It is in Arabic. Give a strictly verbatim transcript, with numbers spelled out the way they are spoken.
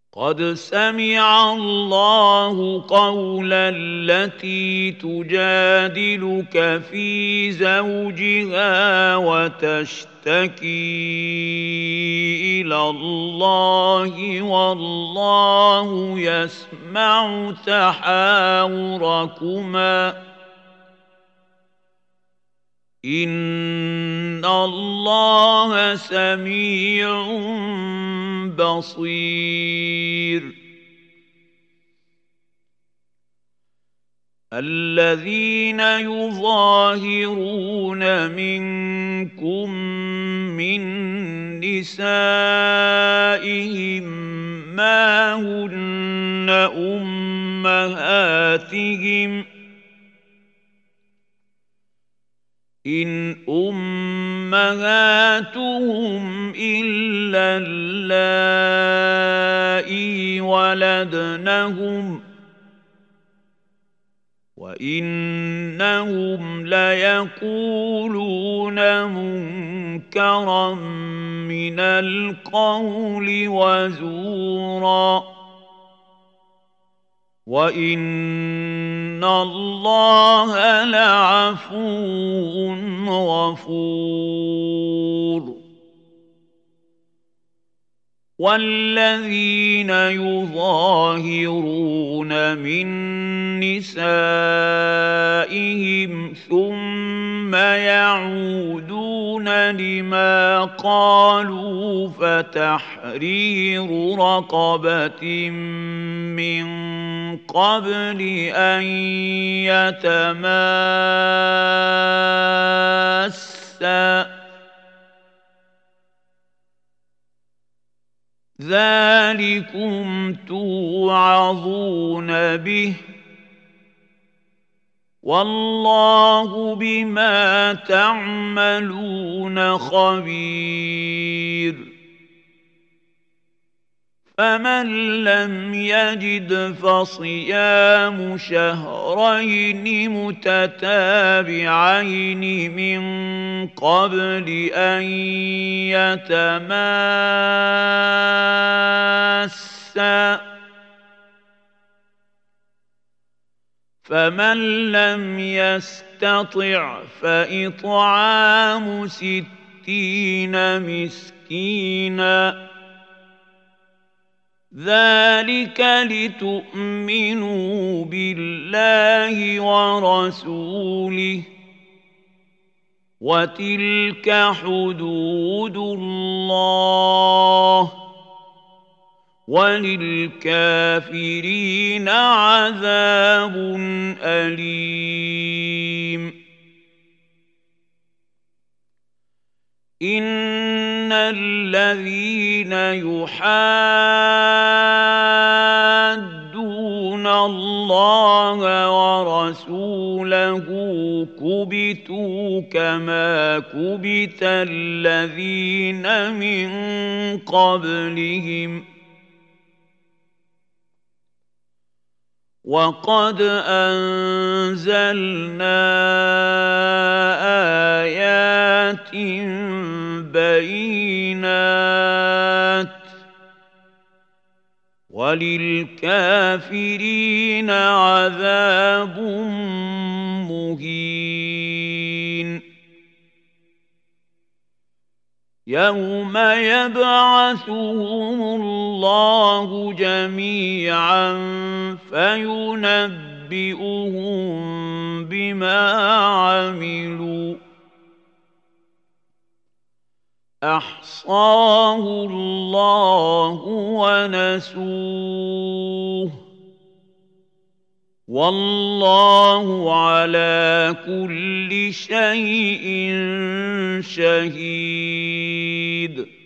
قد سمع الله قول التي تجادلك في زوجها وتشتكي إلى الله والله يسمع تحاوركما إن الله سميع بصير. الذين يظاهرون منكم من نسائهم ما هن أمهاتهم إن أمهاتهم إلا اللائي ولدنهم وإنهم ليقولون منكرا من القول وزورا وإن الله لعفو غفور. والذين يظاهرون من نسائهم ثم يعودون لما قالوا فتحرير رقبة من قبل أن يتماسا ذلكم توعظون به والله بما تعملون خبير. فمن لم يجد فصيام شهرين متتابعين من قبل أن يتماسا فمن لم يستطع فإطعام ستين مسكينا ذلك لتؤمنوا بالله ورسوله وتلك حدود الله وللكافرين عذاب أليم. إن الذين يحادون الله ورسوله كبتوا كما كبت الذين من قبلهم وقد أنزلنا آيات بينات وللكافرين عذاب مهين. يوم يبعثهم الله جميعا فينبئهم بما عملوا أحصاه الله ونسوه والله على كل شيء شهيد.